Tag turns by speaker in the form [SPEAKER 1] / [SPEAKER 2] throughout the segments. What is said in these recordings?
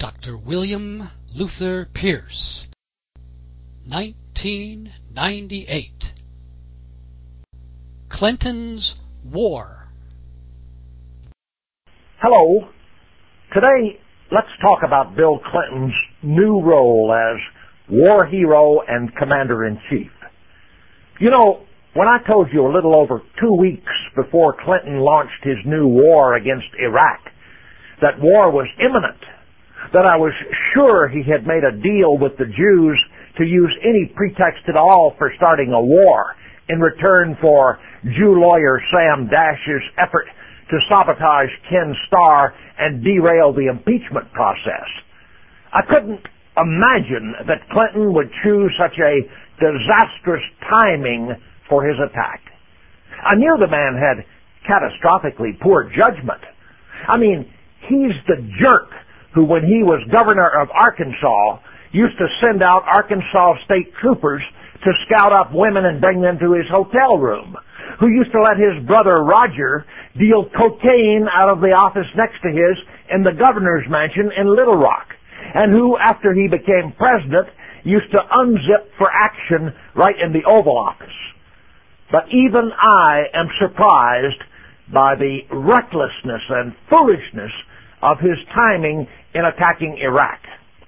[SPEAKER 1] Dr. William Luther Pierce, 1998. Clinton's War.
[SPEAKER 2] Hello. Today, let's talk about Bill Clinton's new role as war hero and commander-in-chief. You know, when I told you a little over 2 weeks before Clinton launched his new war against Iraq that war was imminent, that I was sure he had made a deal with the Jews to use any pretext at all for starting a war in return for Jew lawyer Sam Dash's effort to sabotage Ken Starr and derail the impeachment process. I couldn't imagine that Clinton would choose such a disastrous timing for his attack. I knew the man had catastrophically poor judgment. I mean, he's the jerk who, when he was governor of Arkansas, used to send out Arkansas state troopers to scout up women and bring them to his hotel room, who used to let his brother Roger deal cocaine out of the office next to his in the governor's mansion in Little Rock, and who, after he became president, used to unzip for action right in the Oval Office. But even I am surprised by the recklessness and foolishness of his timing in attacking Iraq.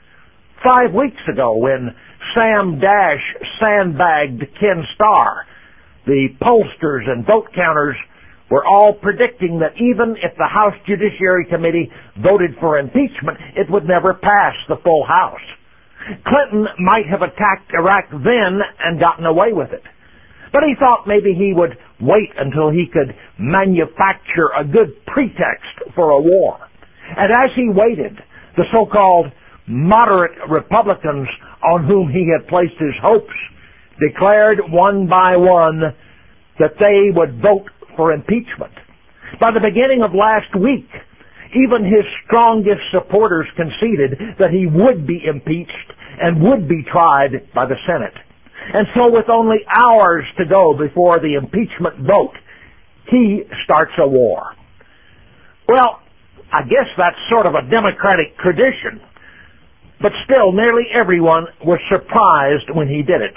[SPEAKER 2] 5 weeks ago, when Sam Dash sandbagged Ken Starr, the pollsters and vote counters were all predicting that even if the House Judiciary Committee voted for impeachment, it would never pass the full House. Clinton might have attacked Iraq then and gotten away with it. But he thought maybe he would wait until he could manufacture a good pretext for a war. And as he waited, the so-called moderate Republicans on whom he had placed his hopes declared one by one that they would vote for impeachment. By the beginning of last week, even his strongest supporters conceded that he would be impeached and would be tried by the Senate. And so with only hours to go before the impeachment vote, he starts a war. Well, I guess that's sort of a Democratic tradition. But still, nearly everyone was surprised when he did it.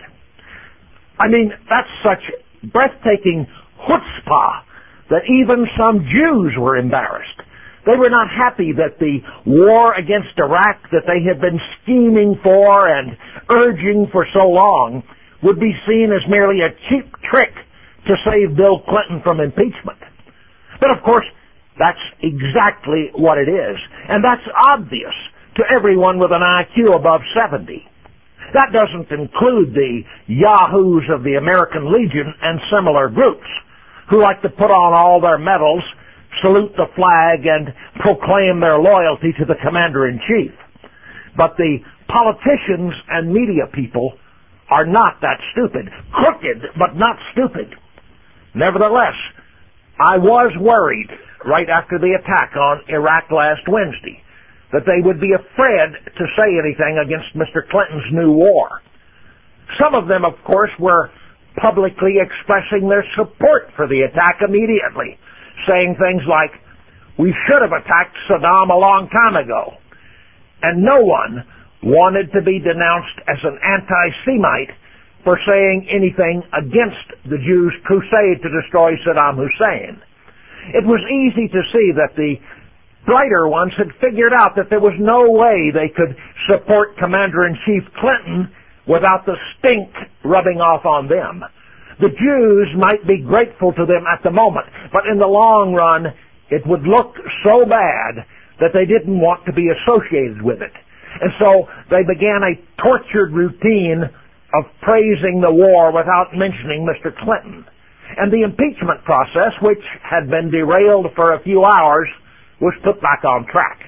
[SPEAKER 2] I mean, that's such breathtaking chutzpah that even some Jews were embarrassed. They were not happy that the war against Iraq that they had been scheming for and urging for so long would be seen as merely a cheap trick to save Bill Clinton from impeachment. But of course, that's exactly what it is. And that's obvious to everyone with an IQ above 70. That doesn't include the yahoos of the American Legion and similar groups who like to put on all their medals, salute the flag, and proclaim their loyalty to the commander-in-chief. But the politicians and media people are not that stupid. Crooked, but not stupid. Nevertheless, I was worried right after the attack on Iraq last Wednesday that they would be afraid to say anything against Mr. Clinton's new war. Some of them, of course, were publicly expressing their support for the attack immediately, saying things like, "We should have attacked Saddam a long time ago." And no one wanted to be denounced as an anti-Semite for saying anything against the Jews' crusade to destroy Saddam Hussein. It was easy to see that the brighter ones had figured out that there was no way they could support Commander-in-Chief Clinton without the stink rubbing off on them. The Jews might be grateful to them at the moment, but in the long run, it would look so bad that they didn't want to be associated with it. And so they began a tortured routine of praising the war without mentioning Mr. Clinton. And the impeachment process, which had been derailed for a few hours, was put back on track.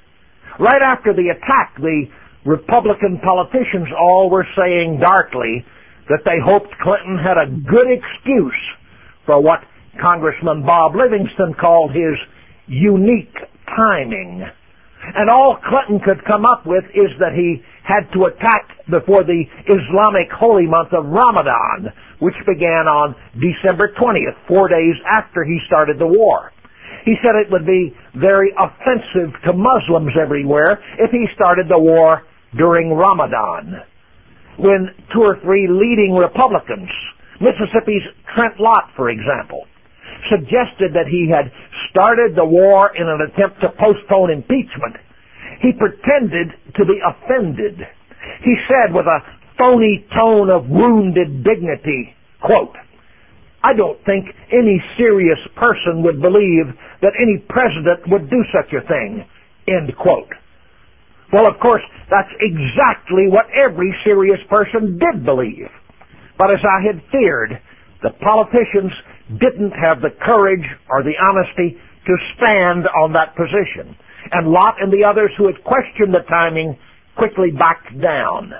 [SPEAKER 2] Right after the attack, the Republican politicians all were saying darkly that they hoped Clinton had a good excuse for what Congressman Bob Livingston called his unique timing. And all Clinton could come up with is that he had to attack before the Islamic holy month of Ramadan, which began on December 20th, 4 days after he started the war. He said it would be very offensive to Muslims everywhere if he started the war during Ramadan. When two or three leading Republicans, Mississippi's Trent Lott, for example, suggested that he had started the war in an attempt to postpone impeachment, he pretended to be offended. He said with a phony tone of wounded dignity, quote, "I don't think any serious person would believe that any president would do such a thing," end quote. Well, of course, that's exactly what every serious person did believe. But as I had feared, the politicians didn't have the courage or the honesty to stand on that position. And Lott and the others who had questioned the timing quickly backed down.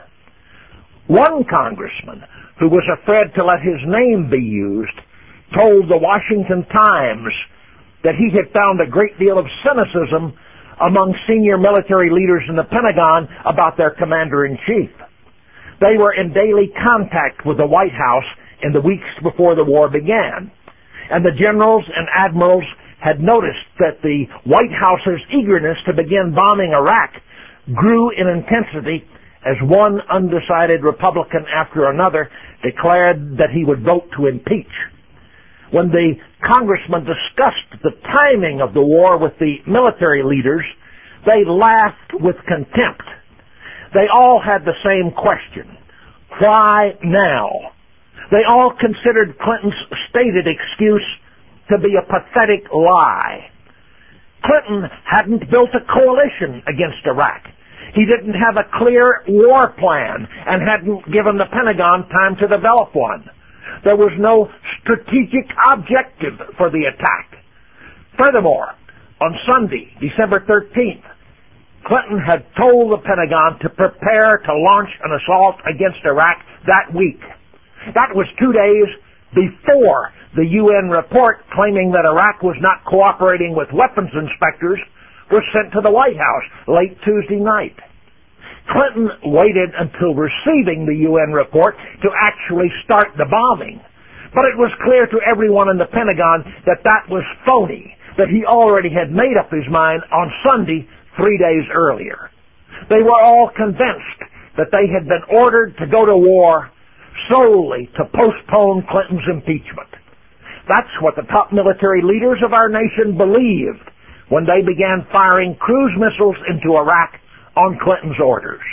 [SPEAKER 2] One congressman, who was afraid to let his name be used, told the Washington Times that he had found a great deal of cynicism among senior military leaders in the Pentagon about their commander-in-chief. They were in daily contact with the White House in the weeks before the war began, and the generals and admirals had noticed that the White House's eagerness to begin bombing Iraq grew in intensity as one undecided Republican after another declared that he would vote to impeach. When the congressmen discussed the timing of the war with the military leaders, they laughed with contempt. They all had the same question: why now? They all considered Clinton's stated excuse to be a pathetic lie. Clinton hadn't built a coalition against Iraq. He didn't have a clear war plan and hadn't given the Pentagon time to develop one. There was no strategic objective for the attack. Furthermore, on Sunday, December 13th, Clinton had told the Pentagon to prepare to launch an assault against Iraq that week. That was 2 days before the UN report claiming that Iraq was not cooperating with weapons inspectors was sent to the White House late Tuesday night. Clinton waited until receiving the UN report to actually start the bombing. But it was clear to everyone in the Pentagon that that was phony, that he already had made up his mind on Sunday 3 days earlier. They were all convinced that they had been ordered to go to war solely to postpone Clinton's impeachment. That's what the top military leaders of our nation believed when they began firing cruise missiles into Iraq on Clinton's orders.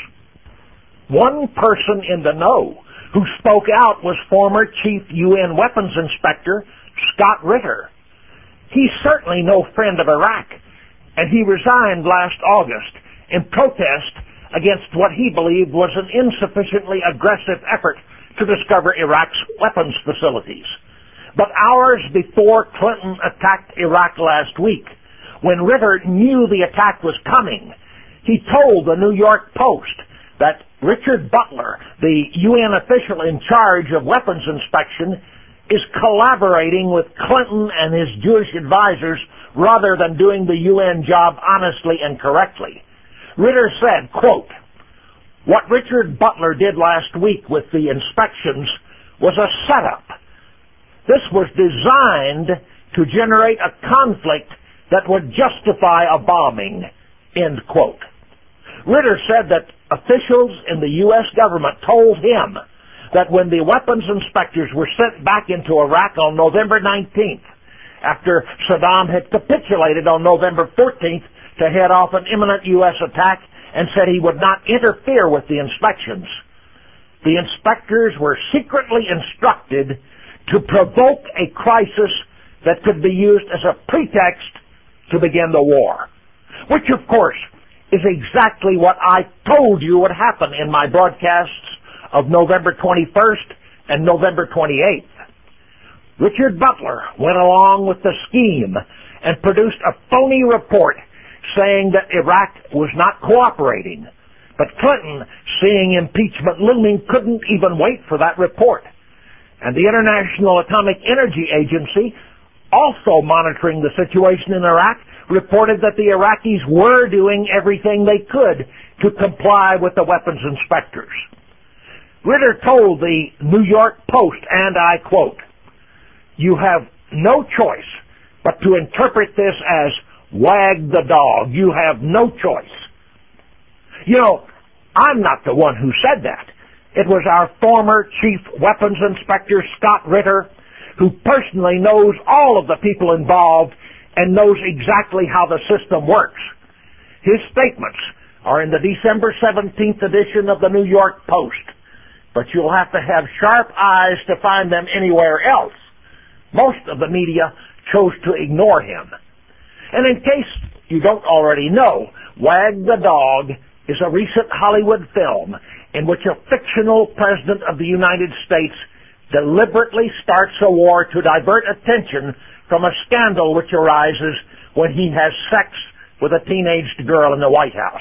[SPEAKER 2] One person in the know who spoke out was former Chief UN Weapons Inspector Scott Ritter. He's certainly no friend of Iraq, and he resigned last August in protest against what he believed was an insufficiently aggressive effort to discover Iraq's weapons facilities. But hours before Clinton attacked Iraq last week, when Ritter knew the attack was coming, he told the New York Post that Richard Butler, the UN official in charge of weapons inspection, is collaborating with Clinton and his Jewish advisors rather than doing the UN job honestly and correctly. Ritter said, quote, "What Richard Butler did last week with the inspections was a setup. This was designed to generate a conflict that would justify a bombing," end quote. Ritter said that officials in the U.S. government told him that when the weapons inspectors were sent back into Iraq on November 19th, after Saddam had capitulated on November 14th to head off an imminent U.S. attack and said he would not interfere with the inspections, the inspectors were secretly instructed to provoke a crisis that could be used as a pretext to begin the war, which of course is exactly what I told you would happen in my broadcasts of November 21st and November 28th. Richard Butler went along with the scheme and produced a phony report saying that Iraq was not cooperating. But Clinton, seeing impeachment looming, couldn't even wait for that report. And the International Atomic Energy Agency, also monitoring the situation in Iraq, reported that the Iraqis were doing everything they could to comply with the weapons inspectors. Ritter told the New York Post, and I quote, "You have no choice but to interpret this as wag the dog. You have no choice. You know, I'm not the one who said that. It was our former Chief Weapons Inspector, Scott Ritter, who personally knows all of the people involved and knows exactly how the system works. His statements are in the December 17th edition of the New York Post, but you'll have to have sharp eyes to find them anywhere else. Most of the media chose to ignore him. And in case you don't already know, Wag the Dog is a recent Hollywood film in which a fictional president of the United States deliberately starts a war to divert attention from a scandal which arises when he has sex with a teenaged girl in the White House.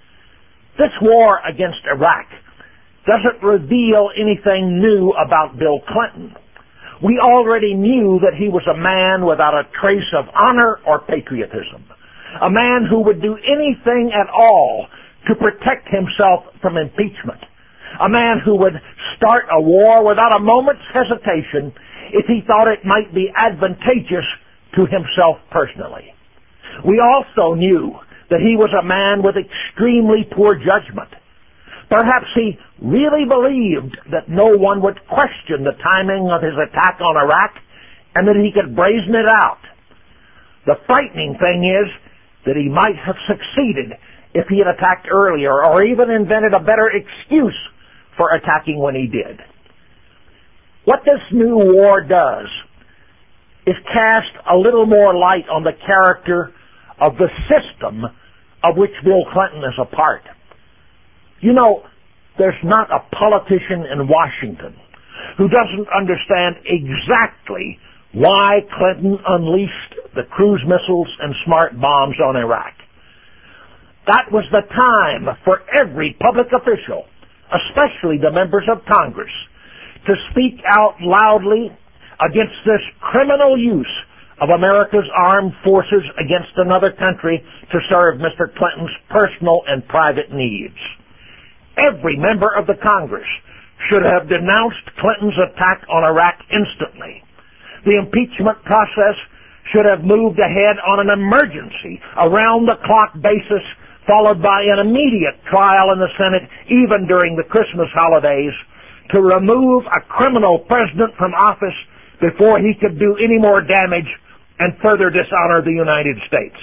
[SPEAKER 2] This war against Iraq doesn't reveal anything new about Bill Clinton. We already knew that he was a man without a trace of honor or patriotism, a man who would do anything at all to protect himself from impeachment, a man who would start a war without a moment's hesitation if he thought it might be advantageous to himself personally. We also knew that he was a man with extremely poor judgment. Perhaps he really believed that no one would question the timing of his attack on Iraq and that he could brazen it out. The frightening thing is that he might have succeeded if he had attacked earlier or even invented a better excuse for attacking when he did. What this new war does is cast a little more light on the character of the system of which Bill Clinton is a part. You know, there's not a politician in Washington who doesn't understand exactly why Clinton unleashed the cruise missiles and smart bombs on Iraq. That was the time for every public official, especially the members of Congress, to speak out loudly against this criminal use of America's armed forces against another country to serve Mr. Clinton's personal and private needs. Every member of the Congress should have denounced Clinton's attack on Iraq instantly. The impeachment process should have moved ahead on an emergency, around-the-clock basis, followed by an immediate trial in the Senate, even during the Christmas holidays, to remove a criminal president from office before he could do any more damage and further dishonor the United States.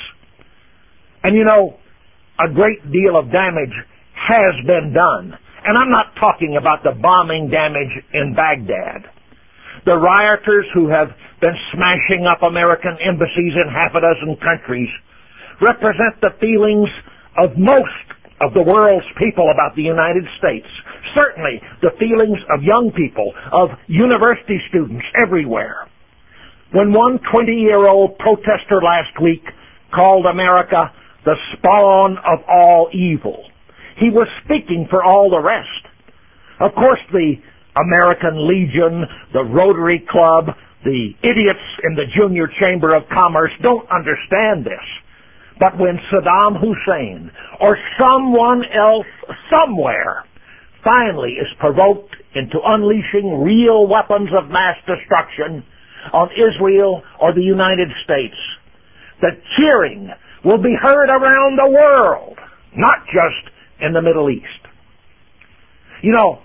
[SPEAKER 2] And you know, a great deal of damage has been done. And I'm not talking about the bombing damage in Baghdad. The rioters who have been smashing up American embassies in half a dozen countries represent the feelings of most of the world's people about the United States. Certainly the feelings of young people, of university students everywhere. When one 20-year-old protester last week called America the spawn of all evil, he was speaking for all the rest. Of course, the American Legion, the Rotary Club, the idiots in the Junior Chamber of Commerce don't understand this. But when Saddam Hussein or someone else somewhere finally is provoked into unleashing real weapons of mass destruction on Israel or the United States, the cheering will be heard around the world, not just in the Middle East. You know,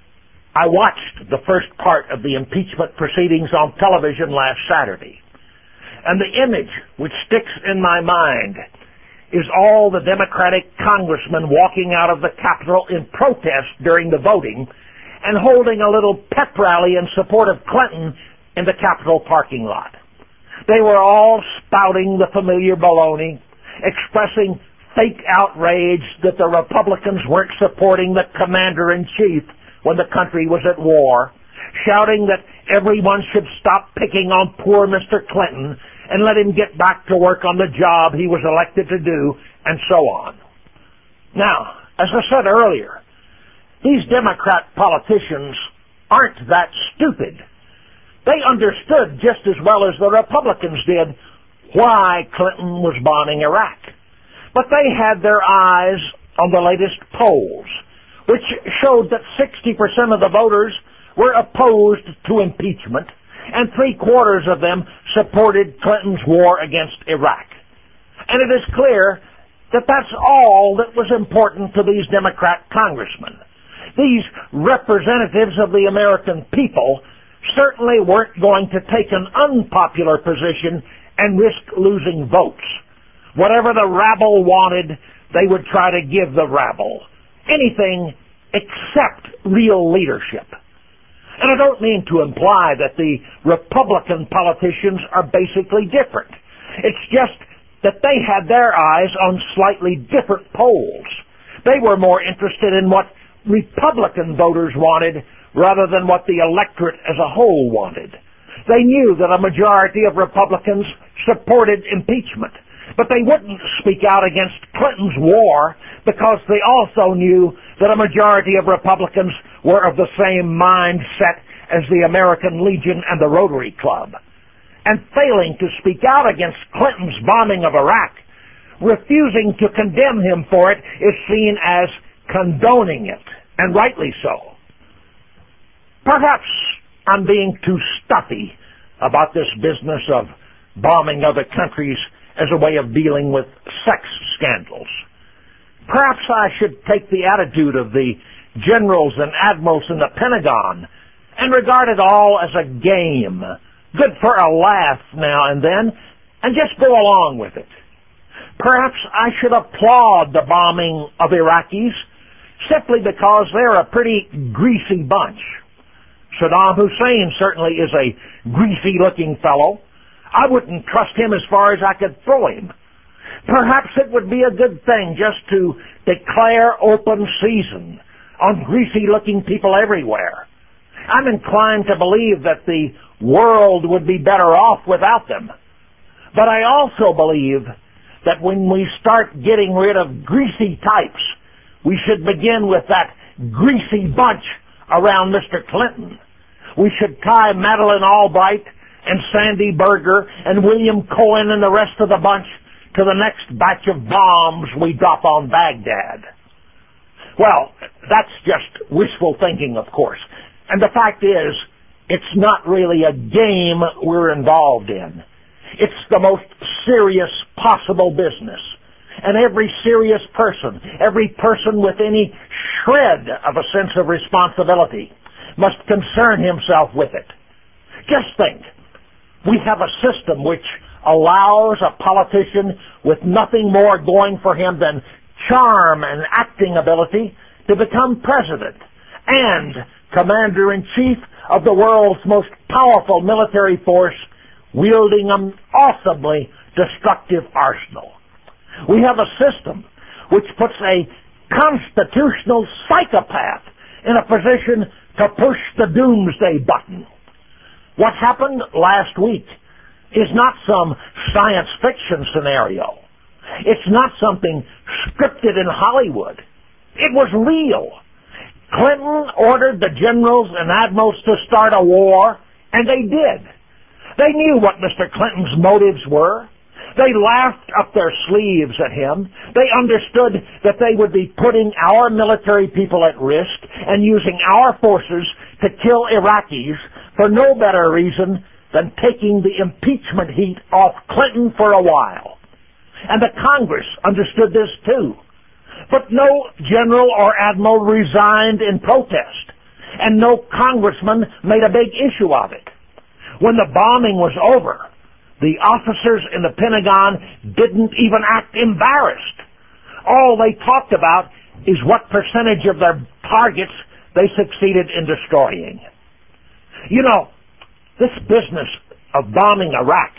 [SPEAKER 2] I watched the first part of the impeachment proceedings on television last Saturday, and the image which sticks in my mind is all the Democratic congressmen walking out of the Capitol in protest during the voting and holding a little pep rally in support of Clinton in the Capitol parking lot. They were all spouting the familiar baloney, expressing fake outrage that the Republicans weren't supporting the commander-in-chief when the country was at war, shouting that everyone should stop picking on poor Mr. Clinton and let him get back to work on the job he was elected to do, and so on. Now, as I said earlier, these Democrat politicians aren't that stupid. They understood just as well as the Republicans did why Clinton was bombing Iraq. But they had their eyes on the latest polls, which showed that 60% of the voters were opposed to impeachment and 3/4 of them supported Clinton's war against Iraq. And it is clear that that's all that was important to these Democrat congressmen. These representatives of the American people certainly weren't going to take an unpopular position and risk losing votes. Whatever the rabble wanted, they would try to give the rabble. Anything except real leadership. And I don't mean to imply that the Republican politicians are basically different. It's just that they had their eyes on slightly different polls. They were more interested in what Republican voters wanted rather than what the electorate as a whole wanted. They knew that a majority of Republicans supported impeachment, but they wouldn't speak out against Clinton's war because they also knew that a majority of Republicans were of the same mindset as the American Legion and the Rotary Club. And failing to speak out against Clinton's bombing of Iraq, refusing to condemn him for it is seen as condoning it, and rightly so. Perhaps I'm being too stuffy about this business of bombing other countries as a way of dealing with sex scandals. Perhaps I should take the attitude of the generals and admirals in the Pentagon and regard it all as a game, good for a laugh now and then, and just go along with it. Perhaps I should applaud the bombing of Iraqis simply because they're a pretty greasy bunch. Saddam Hussein certainly is a greasy-looking fellow. I wouldn't trust him as far as I could throw him. Perhaps it would be a good thing just to declare open season on greasy-looking people everywhere. I'm inclined to believe that the world would be better off without them. But I also believe that when we start getting rid of greasy types, we should begin with that greasy bunch around Mr. Clinton. We should tie Madeleine Albright and Sandy Berger and William Cohen and the rest of the bunch to the next batch of bombs we drop on Baghdad. Well, that's just wishful thinking, of course. And the fact is, it's not really a game we're involved in. It's the most serious possible business. And every serious person, every person with any shred of a sense of responsibility must concern himself with it. Just think, we have a system which allows a politician with nothing more going for him than charm and acting ability to become president and commander-in-chief of the world's most powerful military force, wielding an awesomely destructive arsenal. We have a system which puts a constitutional psychopath in a position to push the doomsday button. What happened last week is not some science fiction scenario. It's not something scripted in Hollywood. It was real. Clinton ordered the generals and admirals to start a war, and they did. They knew what Mr. Clinton's motives were. They laughed up their sleeves at him. They understood that they would be putting our military people at risk and using our forces to kill Iraqis for no better reason than taking the impeachment heat off Clinton for a while. And the Congress understood this too. But no general or admiral resigned in protest, and no congressman made a big issue of it. When the bombing was over, the officers in the Pentagon didn't even act embarrassed. All they talked about is what percentage of their targets they succeeded in destroying. You know, this business of bombing Iraq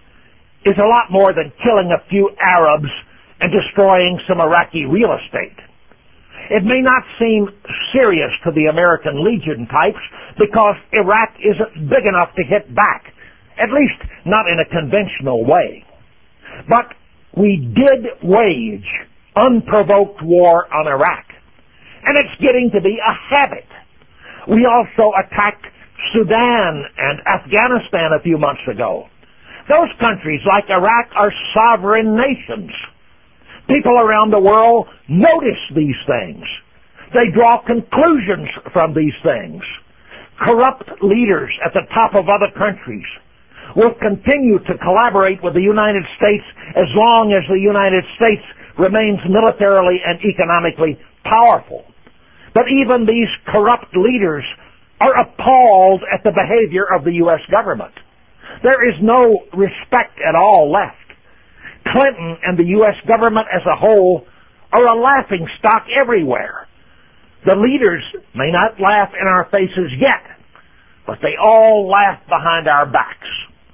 [SPEAKER 2] is a lot more than killing a few Arabs and destroying some Iraqi real estate. It may not seem serious to the American Legion types because Iraq isn't big enough to hit back, at least not in a conventional way. But we did wage unprovoked war on Iraq, and it's getting to be a habit. We also attacked Sudan and Afghanistan a few months ago. Those countries, like Iraq, are sovereign nations. People around the world notice these things. They draw conclusions from these things. corrupt leaders at the top of other countries will continue to collaborate with the United States as long as the United States remains militarily and economically powerful. But even these corrupt leaders are appalled at the behavior of the U.S. government. There is no respect at all left. Clinton and the U.S. government as a whole are a laughingstock everywhere. The leaders may not laugh in our faces yet, but they all laugh behind our backs.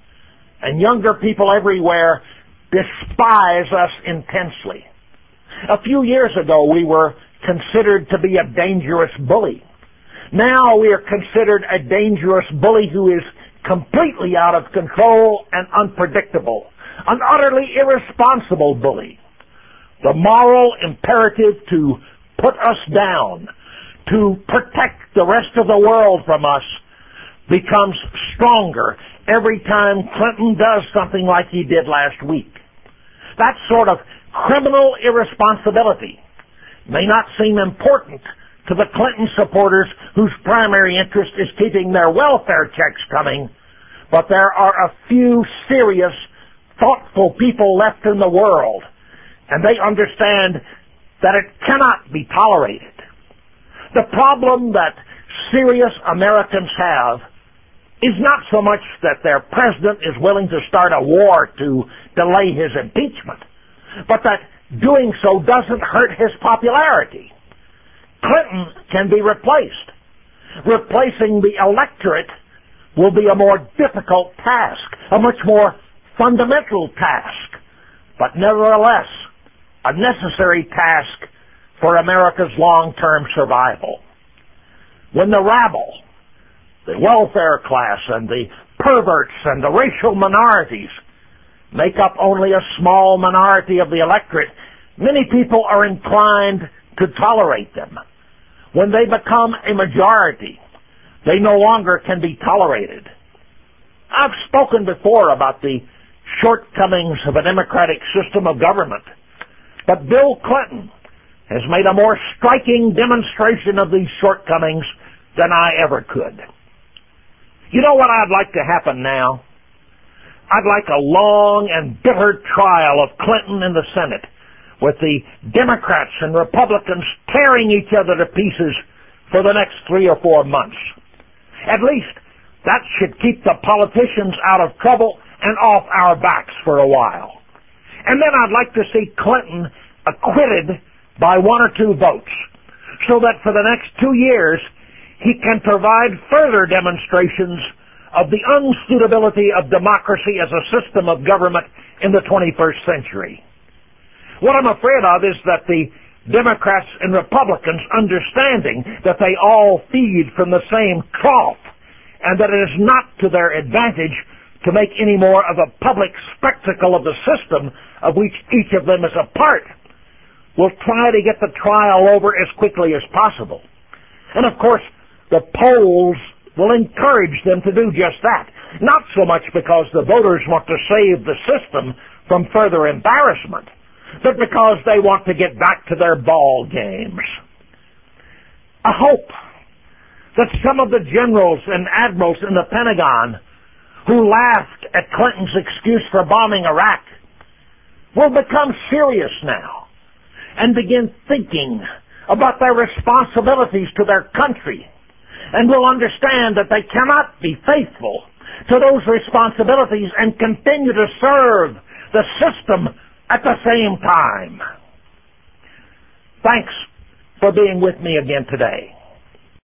[SPEAKER 2] And younger people everywhere despise us intensely. A few years ago, we were considered to be a dangerous bully. Now we are considered a dangerous bully who is completely out of control and unpredictable, an utterly irresponsible bully. The moral imperative to put us down, to protect the rest of the world from us, becomes stronger every time Clinton does something like he did last week. That sort of criminal irresponsibility may not seem important to the Clinton supporters whose primary interest is keeping their welfare checks coming, but there are a few serious, thoughtful people left in the world, and they understand that it cannot be tolerated. The problem that serious Americans have is not so much that their president is willing to start a war to delay his impeachment, but that doing so doesn't hurt his popularity. Clinton can be replaced. Replacing the electorate will be a more difficult task, a much more fundamental task, but nevertheless a necessary task for America's long-term survival. When the rabble, the welfare class and the perverts and the racial minorities make up only a small minority of the electorate, many people are inclined to tolerate them. When they become a majority, they no longer can be tolerated. I've spoken before about the shortcomings of a democratic system of government, but Bill Clinton has made a more striking demonstration of these shortcomings than I ever could. You know what I'd like to happen now? I'd like a long and bitter trial of Clinton in the Senate, with the Democrats and Republicans tearing each other to pieces for the next 3 or 4 months. At least that should keep the politicians out of trouble and off our backs for a while. And then I'd like to see Clinton acquitted by 1 or 2 votes, so that for the next 2 years he can provide further demonstrations of the unsuitability of democracy as a system of government in the 21st century. What I'm afraid of is that the Democrats and Republicans, understanding that they all feed from the same trough and that it is not to their advantage to make any more of a public spectacle of the system of which each of them is a part, will try to get the trial over as quickly as possible. And of course, the polls will encourage them to do just that, not so much because the voters want to save the system from further embarrassment, but because they want to get back to their ball games. I hope that some of the generals and admirals in the Pentagon who laughed at Clinton's excuse for bombing Iraq will become serious now and begin thinking about their responsibilities to their country, and will understand that they cannot be faithful to those responsibilities and continue to serve the system at the same time. Thanks for being with me again today.